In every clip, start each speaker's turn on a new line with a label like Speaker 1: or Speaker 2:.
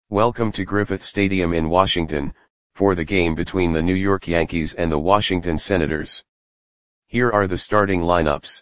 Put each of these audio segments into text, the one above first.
Speaker 1: Welcome to Griffith Stadium in Washington, for the game between the New York Yankees and the Washington Senators. Here are the starting lineups.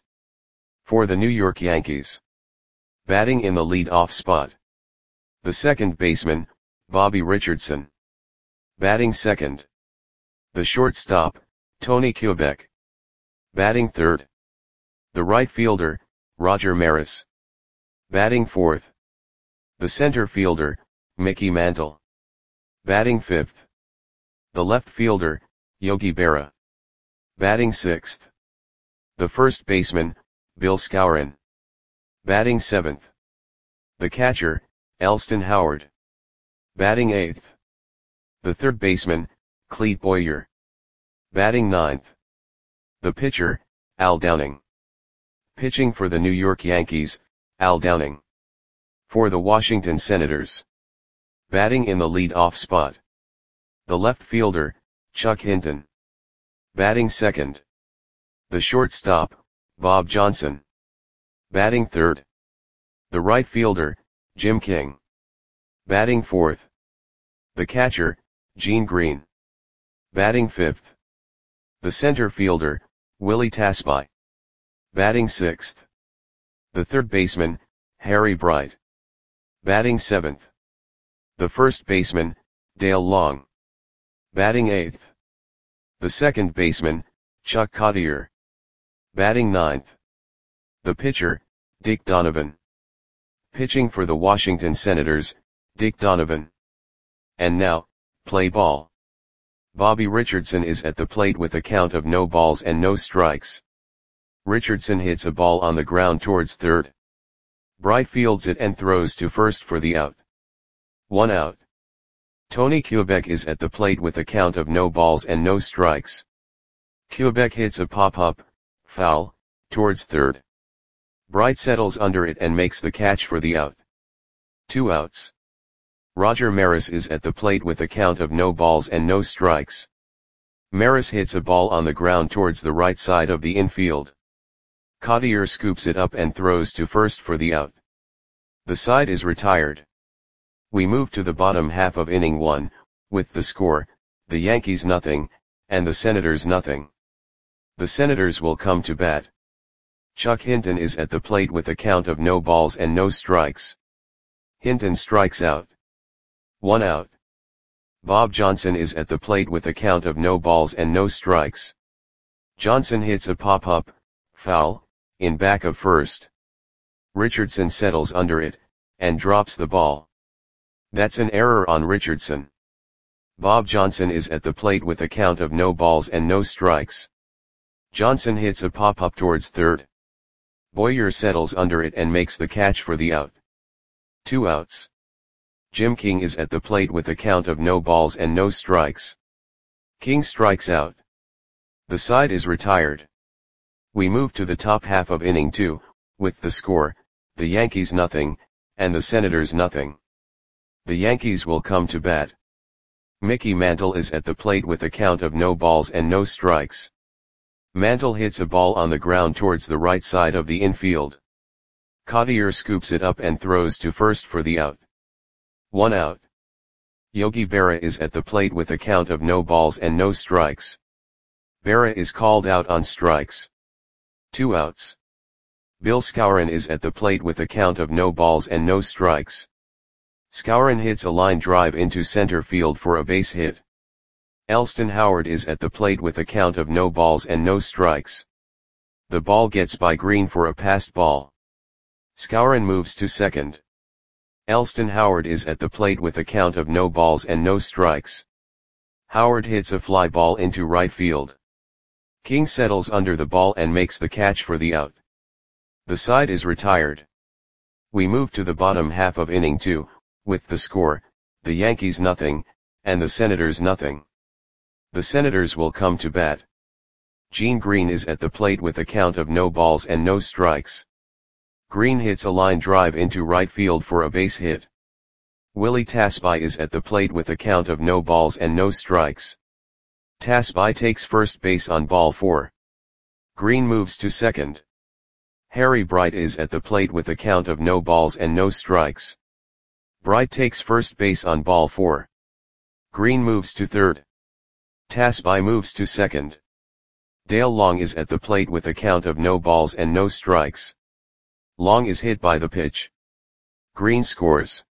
Speaker 1: For the New York Yankees. Batting in the lead-off spot. The second baseman, Bobby Richardson. Batting second. The shortstop, Tony Kubek. Batting third. The right fielder, Roger Maris. Batting fourth. The center fielder, Mickey Mantle. Batting fifth. The left fielder, Yogi Berra. Batting sixth. The first baseman, Bill Skowron. Batting seventh. The catcher, Elston Howard. Batting eighth. The third baseman, Clete Boyer. Batting ninth. The pitcher, Al Downing. Pitching for the New York Yankees, Al Downing. For the Washington Senators. Batting in the lead-off spot. The left fielder, Chuck Hinton. Batting second. The shortstop, Bob Johnson. Batting third. The right fielder, Jim King. Batting fourth. The catcher, Gene Green. Batting fifth. The center fielder, Willie Tasby. Batting sixth. The third baseman, Harry Bright. Batting seventh. The first baseman, Dale Long. Batting eighth. The second baseman, Chuck Cottier. Batting ninth. The pitcher, Dick Donovan. Pitching for the Washington Senators, Dick Donovan. And now, play ball. Bobby Richardson is at the plate with a count of no balls and no strikes. Richardson hits a ball on the ground towards third. Bright fields it and throws to first for the out. 1 out. Tony Kubek is at the plate with a count of no balls and no strikes. Kubek hits a pop-up, foul, towards third. Bright settles under it and makes the catch for the out. 2 outs. Roger Maris is at the plate with a count of no balls and no strikes. Maris hits a ball on the ground towards the right side of the infield. Cottier scoops it up and throws to first for the out. The side is retired. We move to the bottom half of inning 1, with the score, the Yankees nothing, and the Senators nothing. The Senators will come to bat. Chuck Hinton is at the plate with a count of no balls and no strikes. Hinton strikes out. 1 out. Bob Johnson is at the plate with a count of no balls and no strikes. Johnson hits a pop-up, foul, in back of first. Richardson settles under it, and drops the ball. That's an error on Richardson. Bob Johnson is at the plate with a count of no balls and no strikes. Johnson hits a pop-up towards third. Boyer settles under it and makes the catch for the out. 2 outs. Jim King is at the plate with a count of no balls and no strikes. King strikes out. The side is retired. We move to the top half of inning 2, with the score, the Yankees nothing, and the Senators nothing. The Yankees will come to bat. Mickey Mantle is at the plate with a count of no balls and no strikes. Mantle hits a ball on the ground towards the right side of the infield. Cottier scoops it up and throws to first for the out. 1 out. Yogi Berra is at the plate with a count of no balls and no strikes. Berra is called out on strikes. 2 outs. Bill Skowron is at the plate with a count of no balls and no strikes. Skowron hits a line drive into center field for a base hit. Elston Howard is at the plate with a count of no balls and no strikes. The ball gets by Green for a passed ball. Skowron moves to second. Elston Howard is at the plate with a count of no balls and no strikes. Howard hits a fly ball into right field. King settles under the ball and makes the catch for the out. The side is retired. We move to the bottom half of inning 2, with the score, the Yankees nothing, and the Senators nothing. The Senators will come to bat. Gene Green is at the plate with a count of no balls and no strikes. Green hits a line drive into right field for a base hit. Willie Tasby is at the plate with a count of no balls and no strikes. Tasby takes first base on ball 4. Green moves to second. Harry Bright is at the plate with a count of no balls and no strikes. Bright takes first base on ball 4. Green moves to third. Tasby moves to second. Dale Long is at the plate with a count of no balls and no strikes. Long is hit by the pitch. Green scores.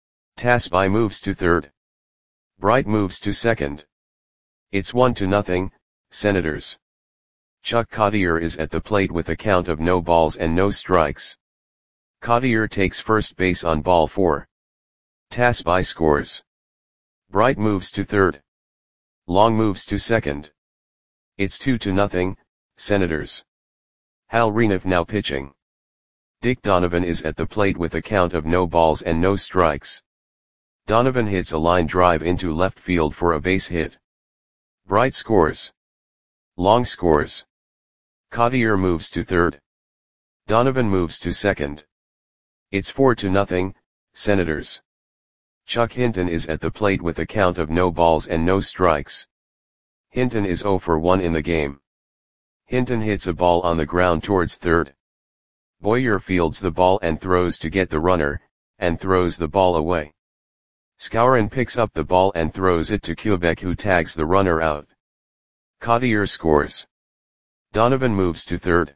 Speaker 1: Tasby moves to third. Bright moves to second. It's 1-0, Senators. Chuck Cottier is at the plate with a count of no balls and no strikes. Cottier takes first base on ball 4. Tasby scores. Bright moves to third. Long moves to second. It's 2-0, Senators. Hal Renouf now pitching. Dick Donovan is at the plate with a count of no balls and no strikes. Donovan hits a line drive into left field for a base hit. Bright scores. Long scores. Cottier moves to third. Donovan moves to second. It's 4-0, Senators. Chuck Hinton is at the plate with a count of no balls and no strikes. Hinton is 0 for 1 in the game. Hinton hits a ball on the ground towards third. Boyer fields the ball and throws to get the runner, and throws the ball away. Skowron picks up the ball and throws it to Quebec, who tags the runner out. Cottier scores. Donovan moves to third.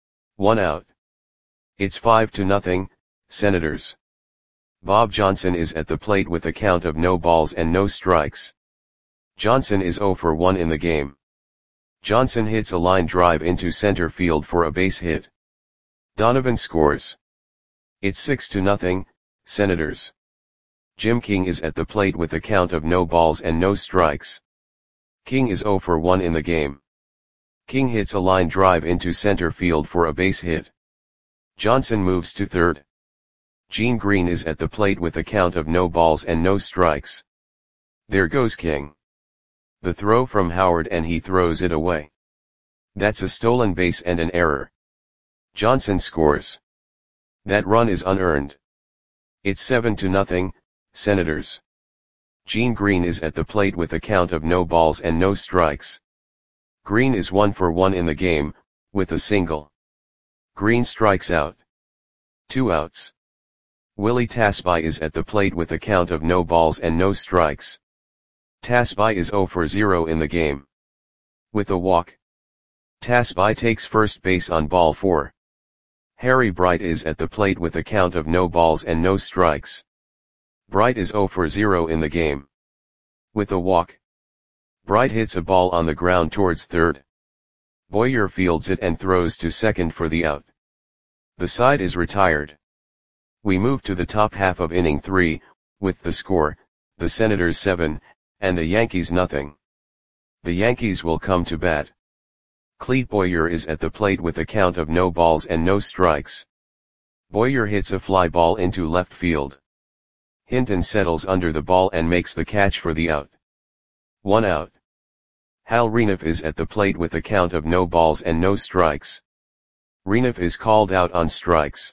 Speaker 1: 1 out. It's 5-0, Senators. Bob Johnson is at the plate with a count of no balls and no strikes. Johnson is 0 for 1 in the game. Johnson hits a line drive into center field for a base hit. Donovan scores. It's 6-0, Senators. Jim King is at the plate with a count of no balls and no strikes. King is 0 for 1 in the game. King hits a line drive into center field for a base hit. Johnson moves to third. Gene Green is at the plate with a count of no balls and no strikes. There goes King. The throw from Howard, and he throws it away. That's a stolen base and an error. Johnson scores. That run is unearned. It's 7-0, Senators. Gene Green is at the plate with a count of no balls and no strikes. Green is 1 for 1 in the game, with a single. Green strikes out. 2 outs. Willie Tasby is at the plate with a count of no balls and no strikes. Tasby is 0 for 0 in the game. With a walk. Tasby takes first base on ball 4. Harry Bright is at the plate with a count of no balls and no strikes. Bright is 0 for 0 in the game. With a walk. Bright hits a ball on the ground towards third. Boyer fields it and throws to second for the out. The side is retired. We move to the top half of inning 3, with the score, the Senators 7, and the Yankees nothing. The Yankees will come to bat. Clete Boyer is at the plate with a count of no balls and no strikes. Boyer hits a fly ball into left field. Hinton settles under the ball and makes the catch for the out. 1 out. Hal Renouf is at the plate with a count of no balls and no strikes. Renouf is called out on strikes.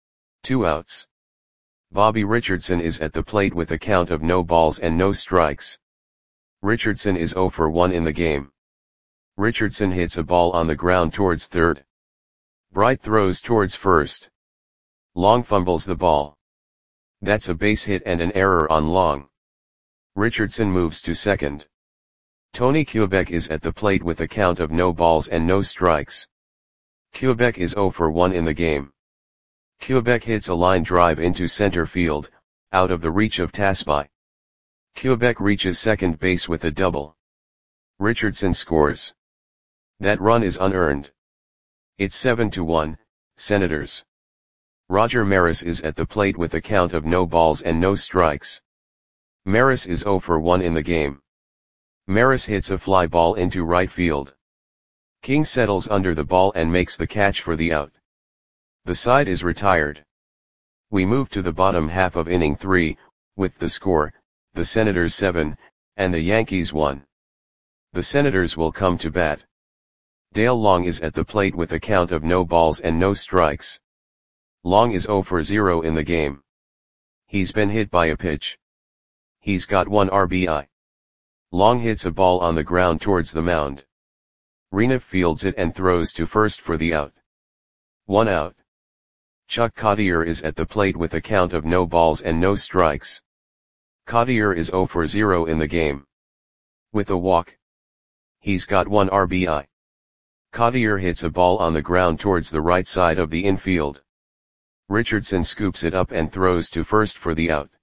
Speaker 1: 2 outs. Bobby Richardson is at the plate with a count of no balls and no strikes. Richardson is 0 for 1 in the game. Richardson hits a ball on the ground towards third. Bright throws towards first. Long fumbles the ball. That's a base hit and an error on Long. Richardson moves to second. Tony Quebec is at the plate with a count of no balls and no strikes. Quebec is 0 for 1 in the game. Quebec hits a line drive into center field, out of the reach of Tasby. Quebec reaches second base with a double. Richardson scores. That run is unearned. It's 7-1, Senators. Roger Maris is at the plate with a count of no balls and no strikes. Maris is 0 for 1 in the game. Maris hits a fly ball into right field. King settles under the ball and makes the catch for the out. The side is retired. We move to the bottom half of inning 3, with the score, the Senators 7, and the Yankees 1. The Senators will come to bat. Dale Long is at the plate with a count of no balls and no strikes. Long is 0 for 0 in the game. He's been hit by a pitch. He's got 1 RBI. Long hits a ball on the ground towards the mound. Renouf fields it and throws to first for the out. 1 out. Chuck Cottier is at the plate with a count of no balls and no strikes. Cottier is 0 for 0 in the game. With a walk. He's got 1 RBI. Cottier hits a ball on the ground towards the right side of the infield. Richardson scoops it up and throws to first for the out.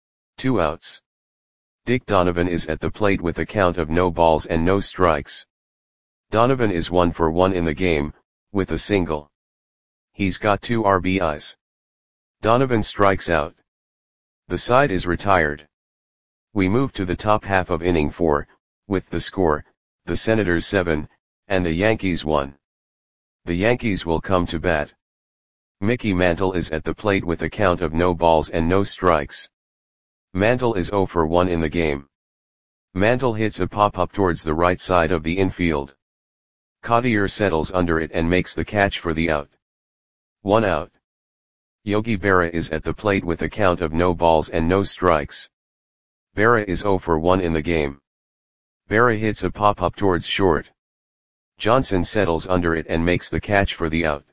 Speaker 1: 2 outs. Dick Donovan is at the plate with a count of no balls and no strikes. Donovan is 1 for 1 in the game, with a single. He's got 2 RBIs. Donovan strikes out. The side is retired. We move to the top half of inning 4, with the score, the Senators 7, and the Yankees 1. The Yankees will come to bat. Mickey Mantle is at the plate with a count of no balls and no strikes. Mantle is 0 for 1 in the game. Mantle hits a pop-up towards the right side of the infield. Cottier settles under it and makes the catch for the out. 1 out. Yogi Berra is at the plate with a count of no balls and no strikes. Berra is 0 for 1 in the game. Berra hits a pop-up towards short. Johnson settles under it and makes the catch for the out.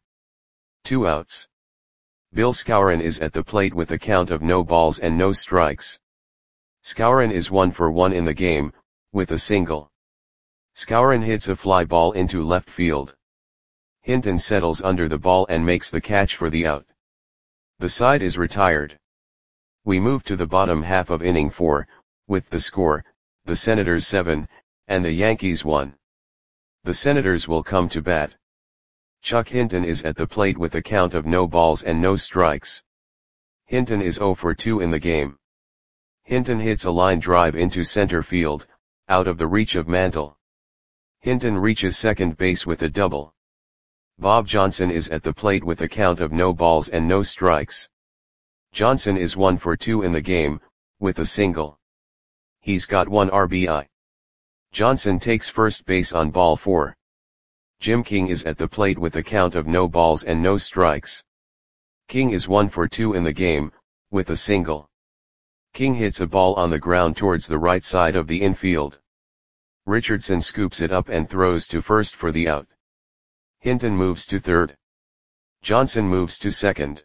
Speaker 1: 2 outs. Bill Skowron is at the plate with a count of no balls and no strikes. Skowron is 1 for 1 in the game, with a single. Skowron hits a fly ball into left field. Hinton settles under the ball and makes the catch for the out. The side is retired. We move to the bottom half of inning 4, with the score, the Senators 7, and the Yankees 1. The Senators will come to bat. Chuck Hinton is at the plate with a count of no balls and no strikes. Hinton is 0 for 2 in the game. Hinton hits a line drive into center field, out of the reach of Mantle. Hinton reaches second base with a double. Bob Johnson is at the plate with a count of no balls and no strikes. Johnson is 1 for 2 in the game, with a single. He's got 1 RBI. Johnson takes first base on ball 4. Jim King is at the plate with a count of no balls and no strikes. King is 1 for 2 in the game, with a single. King hits a ball on the ground towards the right side of the infield. Richardson scoops it up and throws to first for the out. Hinton moves to third. Johnson moves to second.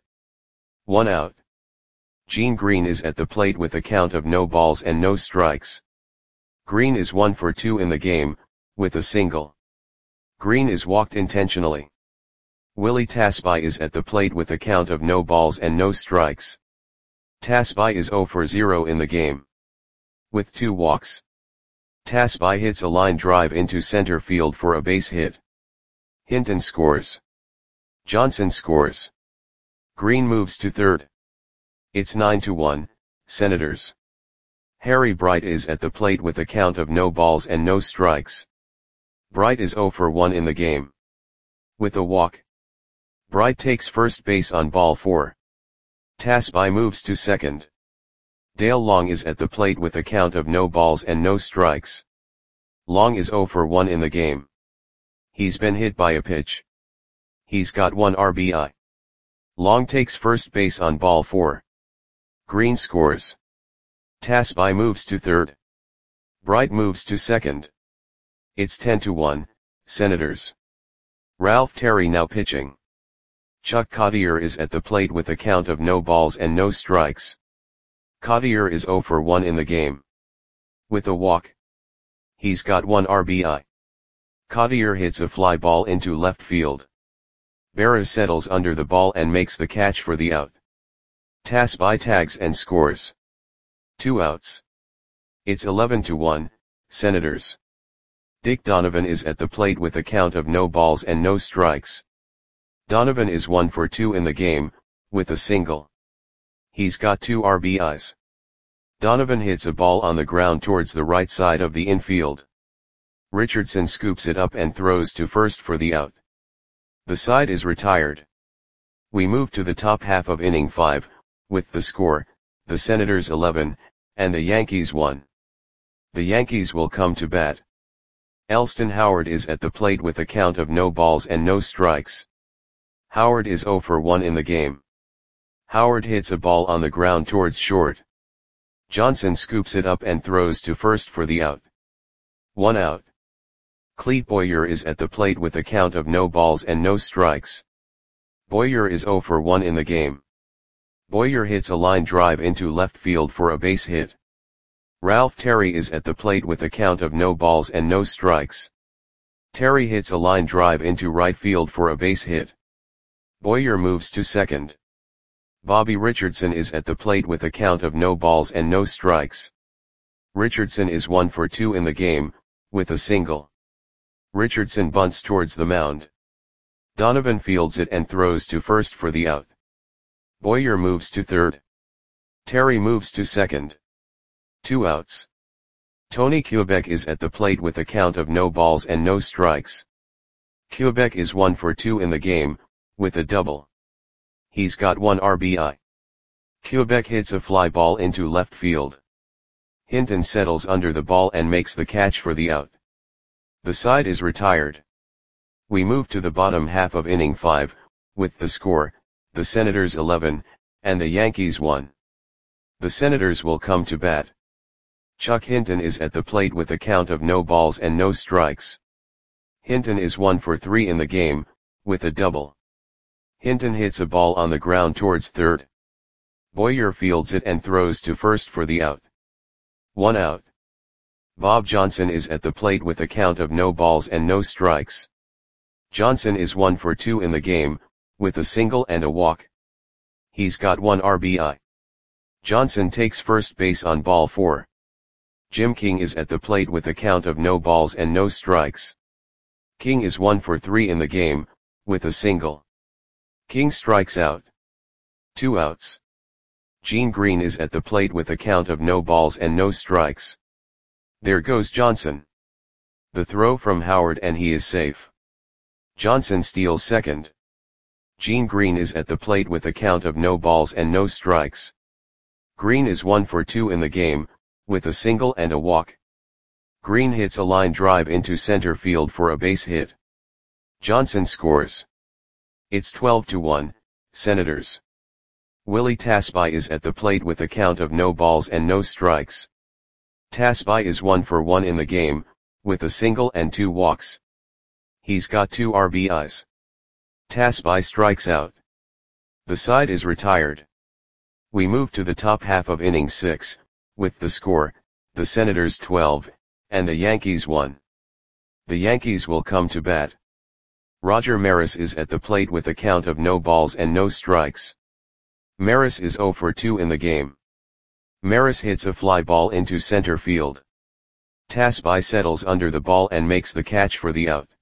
Speaker 1: 1 out. Gene Green is at the plate with a count of no balls and no strikes. Green is 1 for 2 in the game, with a single. Green is walked intentionally. Willie Tasby is at the plate with a count of no balls and no strikes. Tasby is 0 for 0 in the game. With 2 walks. Tasby hits a line drive into center field for a base hit. Hinton scores. Johnson scores. Green moves to third. It's 9-1, Senators. Harry Bright is at the plate with a count of no balls and no strikes. Bright is 0 for 1 in the game. With a walk. Bright takes first base on ball 4. Tasby moves to second. Dale Long is at the plate with a count of no balls and no strikes. Long is 0 for 1 in the game. He's been hit by a pitch. He's got 1 RBI. Long takes first base on ball 4. Green scores. Tasby moves to third. Bright moves to second. It's 10-1, Senators. Ralph Terry now pitching. Chuck Cottier is at the plate with a count of no balls and no strikes. Cottier is 0 for 1 in the game. With a walk. He's got 1 RBI. Cottier hits a fly ball into left field. Berra settles under the ball and makes the catch for the out. Tasby tags and scores. 2 outs. It's 11-1, Senators. Dick Donovan is at the plate with a count of no balls and no strikes. Donovan is 1 for 2 in the game, with a single. He's got 2 RBIs. Donovan hits a ball on the ground towards the right side of the infield. Richardson scoops it up and throws to first for the out. The side is retired. We move to the top half of inning 5, with the score, the Senators 11, and the Yankees 1. The Yankees will come to bat. Elston Howard is at the plate with a count of no balls and no strikes. Howard is 0 for 1 in the game. Howard hits a ball on the ground towards short. Johnson scoops it up and throws to first for the out. 1 out. Clete Boyer is at the plate with a count of no balls and no strikes. Boyer is 0 for 1 in the game. Boyer hits a line drive into left field for a base hit. Ralph Terry is at the plate with a count of no balls and no strikes. Terry hits a line drive into right field for a base hit. Boyer moves to second. Bobby Richardson is at the plate with a count of no balls and no strikes. Richardson is 1 for 2 in the game, with a single. Richardson bunts towards the mound. Donovan fields it and throws to first for the out. Boyer moves to third. Terry moves to second. 2 outs. Tony Kubek is at the plate with a count of no balls and no strikes. Kubek is 1 for 2 in the game, with a double. He's got 1 RBI. Kubek hits a fly ball into left field. Hinton settles under the ball and makes the catch for the out. The side is retired. We move to the bottom half of inning 5, with the score, the Senators 11, and the Yankees 1. The Senators will come to bat. Chuck Hinton is at the plate with a count of no balls and no strikes. Hinton is 1 for 3 in the game, with a double. Hinton hits a ball on the ground towards third. Boyer fields it and throws to first for the out. 1 out. Bob Johnson is at the plate with a count of no balls and no strikes. Johnson is 1 for 2 in the game, with a single and a walk. He's got 1 RBI. Johnson takes first base on ball 4. Jim King is at the plate with a count of no balls and no strikes. King is 1 for 3 in the game, with a single. King strikes out. 2 outs. Gene Green is at the plate with a count of no balls and no strikes. There goes Johnson. The throw from Howard and he is safe. Johnson steals second. Gene Green is at the plate with a count of no balls and no strikes. Green is 1 for 2 in the game, with a single and a walk. Green hits a line drive into center field for a base hit. Johnson scores. It's 12-1, Senators. Willie Tasby is at the plate with a count of no balls and no strikes. Tasby is 1 for 1 in the game, with a single and 2 walks. He's got 2 RBIs. Tasby strikes out. The side is retired. We move to the top half of inning 6, with the score, the Senators 12, and the Yankees 1. The Yankees will come to bat. Roger Maris is at the plate with a count of no balls and no strikes. Maris is 0 for 2 in the game. Maris hits a fly ball into center field. Tasby settles under the ball and makes the catch for the out.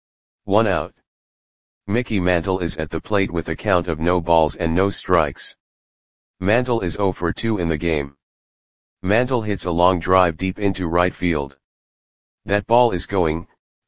Speaker 1: 1 out. Mickey Mantle is at the plate with a count of no balls and no strikes. Mantle is 0 for 2 in the game. Mantle hits a long drive deep into right field. That ball is gone.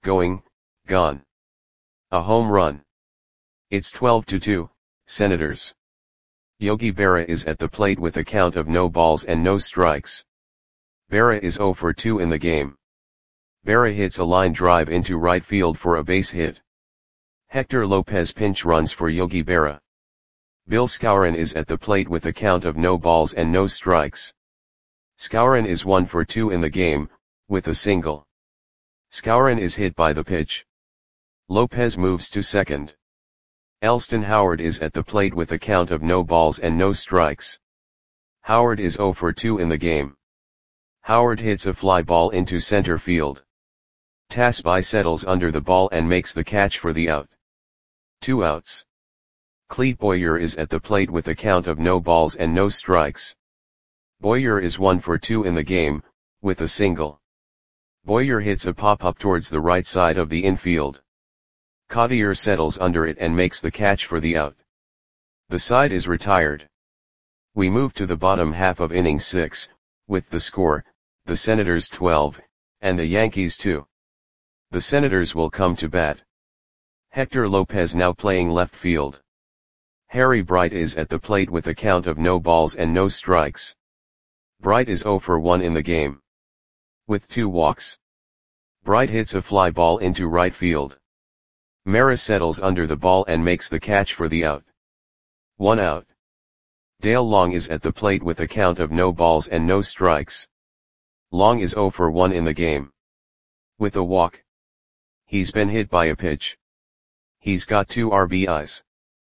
Speaker 1: A home run. It's 12-2, Senators. Yogi Berra is at the plate with a count of no balls and no strikes. Berra is 0 for 2 in the game. Berra hits a line drive into right field for a base hit. Hector Lopez pinch runs for Yogi Berra. Bill Skowron is at the plate with a count of no balls and no strikes. Skowron is 1 for 2 in the game, with a single. Skowron is hit by the pitch. Lopez moves to second. Elston Howard is at the plate with a count of no balls and no strikes. Howard is 0 for 2 in the game. Howard hits a fly ball into center field. Tasby settles under the ball and makes the catch for the out. 2 outs. Clete Boyer is at the plate with a count of no balls and no strikes. Boyer is 1 for 2 in the game, with a single. Boyer hits a pop-up towards the right side of the infield. Cottier settles under it and makes the catch for the out. The side is retired. We move to the bottom half of inning 6, with the score, the Senators 12, and the Yankees 2. The Senators will come to bat. Hector Lopez now playing left field. Harry Bright is at the plate with a count of no balls and no strikes. Bright is 0 for 1 in the game. With 2 walks. Bright hits a fly ball into right field. Maris settles under the ball and makes the catch for the out. 1 out. Dale Long is at the plate with a count of no balls and no strikes. Long is 0 for 1 in the game. With a walk. He's been hit by a pitch. He's got 2 RBIs.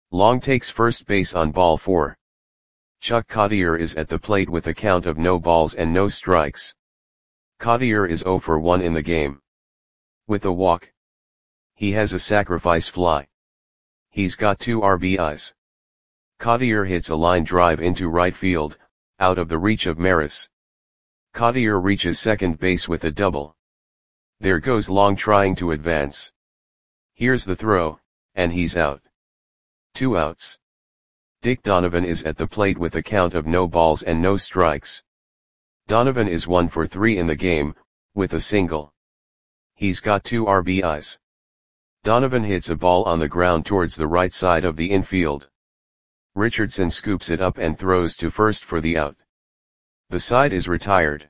Speaker 1: Long takes first base on ball 4. Chuck Cottier is at the plate with a count of no balls and no strikes. Cottier is 0 for 1 in the game. With a walk. He has a sacrifice fly. He's got 2 RBIs. Cottier hits a line drive into right field, out of the reach of Maris. Cottier reaches second base with a double. There goes Long trying to advance. Here's the throw, and he's out. 2 outs. Dick Donovan is at the plate with a count of no balls and no strikes. Donovan is 1 for 3 in the game, with a single. He's got 2 RBIs. Donovan hits a ball on the ground towards the right side of the infield. Richardson scoops it up and throws to first for the out. The side is retired.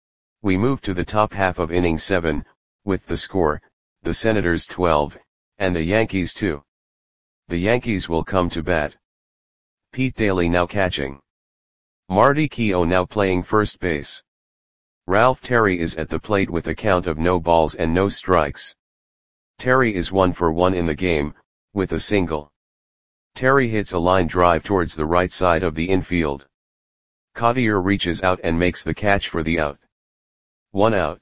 Speaker 1: We move to the top half of inning 7, with the score, the Senators 12, and the Yankees 2. The Yankees will come to bat. Pete Daly now catching. Marty Keough now playing first base. Ralph Terry is at the plate with a count of no balls and no strikes. Terry is 1 for 1 in the game, with a single. Terry hits a line drive towards the right side of the infield. Cottier reaches out and makes the catch for the out. 1 out.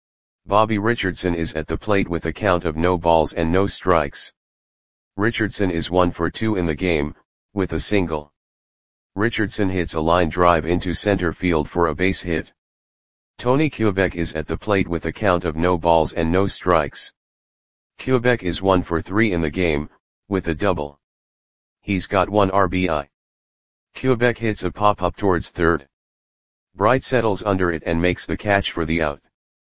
Speaker 1: Bobby Richardson is at the plate with a count of no balls and no strikes. Richardson is 1 for 2 in the game, with a single. Richardson hits a line drive into center field for a base hit. Tony Kubek is at the plate with a count of no balls and no strikes. Kubek is 1 for 3 in the game, with a double. He's got 1 RBI. Kubek hits a pop-up towards third. Bright settles under it and makes the catch for the out.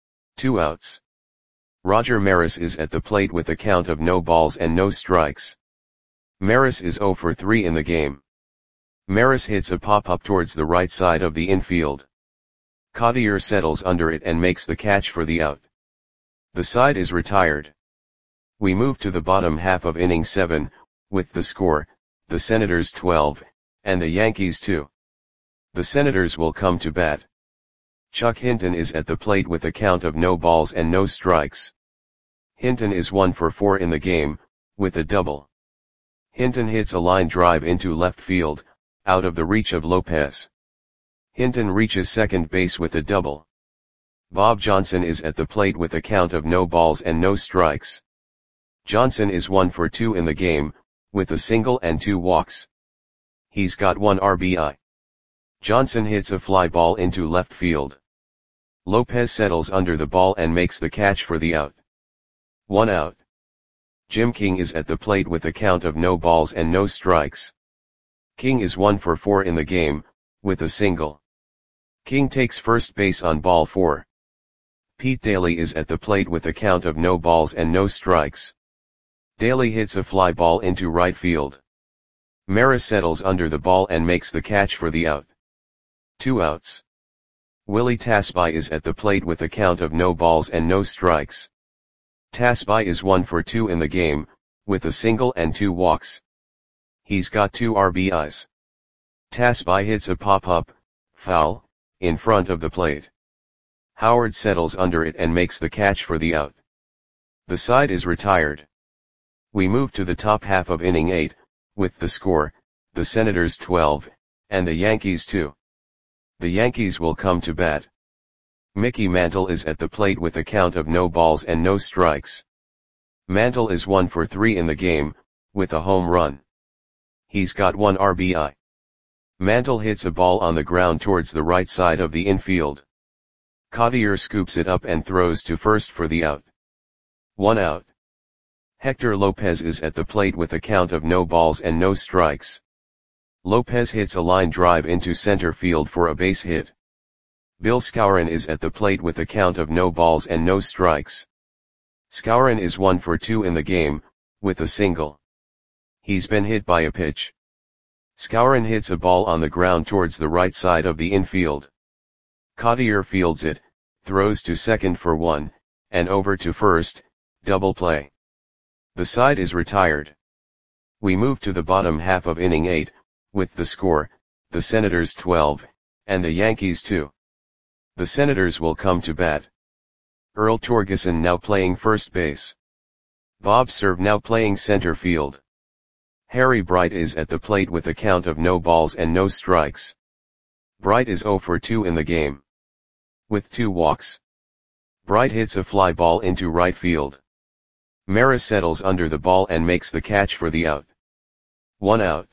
Speaker 1: 2 outs. Roger Maris is at the plate with a count of no balls and no strikes. Maris is 0 for 3 in the game. Maris hits a pop-up towards the right side of the infield. Cottier settles under it and makes the catch for the out. The side is retired. We move to the bottom half of inning 7, with the score, the Senators 12, and the Yankees 2. The Senators will come to bat. Chuck Hinton is at the plate with a count of no balls and no strikes. Hinton is 1 for 4 in the game, with a double. Hinton hits a line drive into left field, out of the reach of Lopez. Hinton reaches second base with a double. Bob Johnson is at the plate with a count of no balls and no strikes. Johnson is 1 for 2 in the game, with a single and 2 walks. He's got 1 RBI. Johnson hits a fly ball into left field. Lopez settles under the ball and makes the catch for the out. 1 out. Jim King is at the plate with a count of no balls and no strikes. King is 1 for 4 in the game, with a single. King takes first base on ball 4. Pete Daly is at the plate with a count of no balls and no strikes. Daly hits a fly ball into right field. Maris settles under the ball and makes the catch for the out. 2 outs. Willie Tasby is at the plate with a count of no balls and no strikes. Tasby is 1 for 2 in the game, with a single and 2 walks. He's got 2 RBIs. Tasby hits a pop-up, foul, in front of the plate. Howard settles under it and makes the catch for the out. The side is retired. We move to the top half of inning 8, with the score, the Senators 12, and the Yankees 2. The Yankees will come to bat. Mickey Mantle is at the plate with a count of no balls and no strikes. Mantle is 1 for 3 in the game, with a home run. He's got 1 RBI. Mantle hits a ball on the ground towards the right side of the infield. Cottier scoops it up and throws to first for the out. 1 out. Hector Lopez is at the plate with a count of no balls and no strikes. Lopez hits a line drive into center field for a base hit. Bill Skowron is at the plate with a count of no balls and no strikes. Skowron is 1 for 2 in the game, with a single. He's been hit by a pitch. Skowron hits a ball on the ground towards the right side of the infield. Cottier fields it, throws to second for 1, and over to first, double play. The side is retired. We move to the bottom half of inning 8, with the score, the Senators 12, and the Yankees 2. The Senators will come to bat. Earl Torgeson now playing first base. Bob Cerv now playing center field. Harry Bright is at the plate with a count of no balls and no strikes. Bright is 0 for 2 in the game, with 2 walks. Bright hits a fly ball into right field. Maris settles under the ball and makes the catch for the out. 1 out.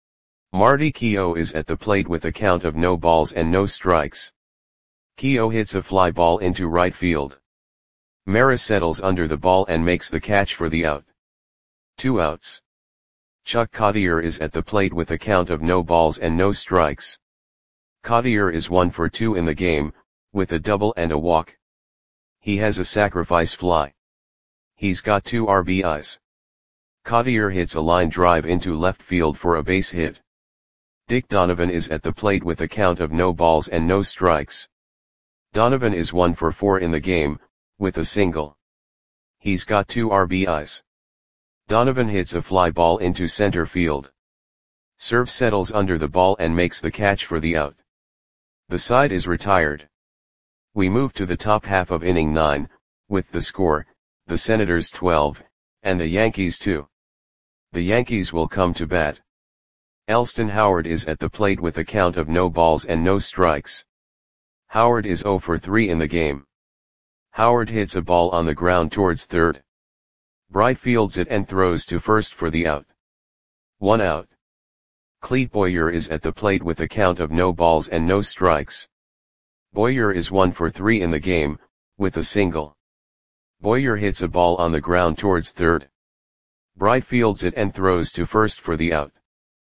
Speaker 1: Marty Keough is at the plate with a count of no balls and no strikes. Keough hits a fly ball into right field. Maris settles under the ball and makes the catch for the out. 2 outs. Chuck Cottier is at the plate with a count of no balls and no strikes. Cottier is 1 for 2 in the game, with a double and a walk. He has a sacrifice fly. He's got 2 RBIs. Cottier hits a line drive into left field for a base hit. Dick Donovan is at the plate with a count of no balls and no strikes. Donovan is 1 for 4 in the game, with a single. He's got 2 RBIs. Donovan hits a fly ball into center field. Serve settles under the ball and makes the catch for the out. The side is retired. We move to the top half of inning 9, with the score, the Senators 12, and the Yankees 2. The Yankees will come to bat. Elston Howard is at the plate with a count of no balls and no strikes. Howard is 0 for 3 in the game. Howard hits a ball on the ground towards third. Bright fields it and throws to first for the out. 1 out. Clete Boyer is at the plate with a count of no balls and no strikes. Boyer is 1 for 3 in the game, with a single. Boyer hits a ball on the ground towards third. Bright fields it and throws to first for the out.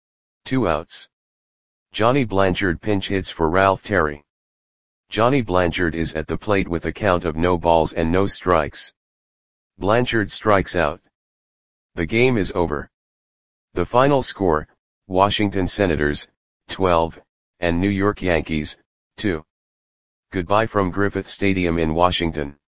Speaker 1: 2 outs. Johnny Blanchard pinch hits for Ralph Terry. Johnny Blanchard is at the plate with a count of no balls and no strikes. Blanchard strikes out. The game is over. The final score, Washington Senators, 12, and New York Yankees, 2. Goodbye from Griffith Stadium in Washington.